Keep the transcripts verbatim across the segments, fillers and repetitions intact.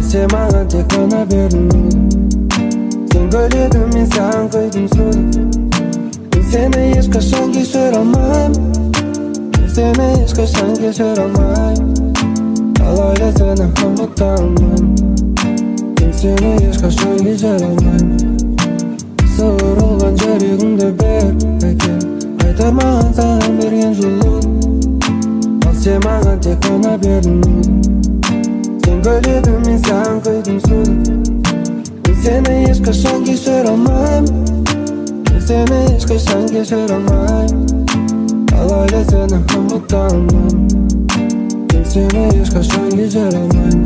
сен маған тек қана бердің сен бөледің мен саған құйдым суды мен сені ешқашан кешіре алмаймын мен сені ешқашан кешіре алмаймын алайда сені ұмыта алмаймын мен сені ешқашан кешіре алмаймын суырылған жүрегіңді бер әкел қайтар маған саған берген жылуды ал сен маған тек қана бердің сен бөледің мен саған құйдым суды мен сені ешқашан кешіре алмаймын мен сені ешқашан кешіре алмаймын алайда сені ұмыта алмаймын мен сені ешқашан кешіре алмаймын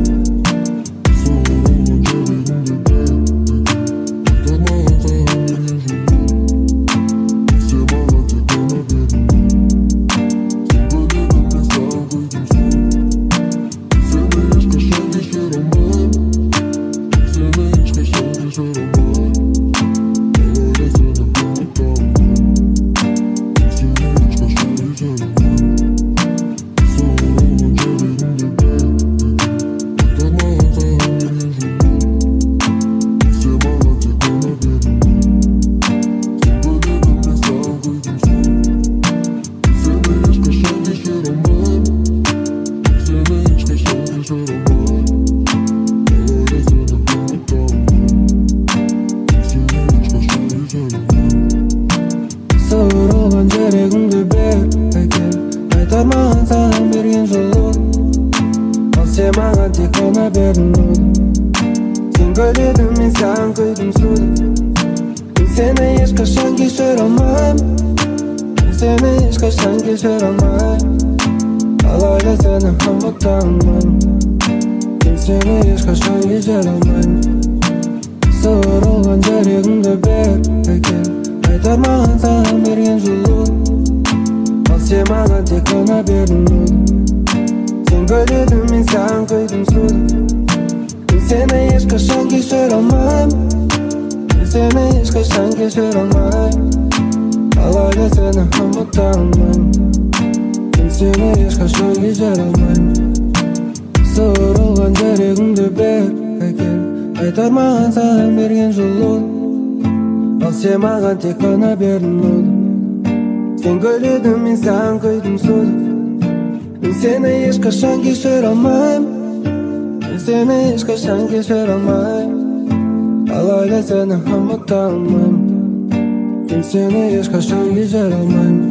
суырылған жүрегіңді бер әкел қайтар маған саған берген жылуды ал сен маған тек қана бердің сен бөледің мен саған құйдым суды мен сені ешқашан кешіре алмаймын мен сені ешқашан кешіре алмаймын алайда сені ұмыта алмаймын мен сені ешқашан кешіре алмаймын суырылған жүрегіңді бер әкел қайтар маған саған берген жылуды ал сен маған тек қана бердің сен бөледің мен саған құйдым суды мен сені ешқашан кешіре алмаймын мен сені ешқашан кешіре алмаймын алайда сені ұмыта алмаймын мен сені ешқашан кешіре алмаймын суырылған жүрегіңді бер әкел қайтар маған саған берген жылуды ал сен маған тек қана бердің сен бөледің мен саған құйдым суды мен сені ешқашан кешіре алмаймын мен сені ешқашан кешіре алмаймын алайда сені ұмыта алмаймын мен сені ешқашан кешіре алмаймын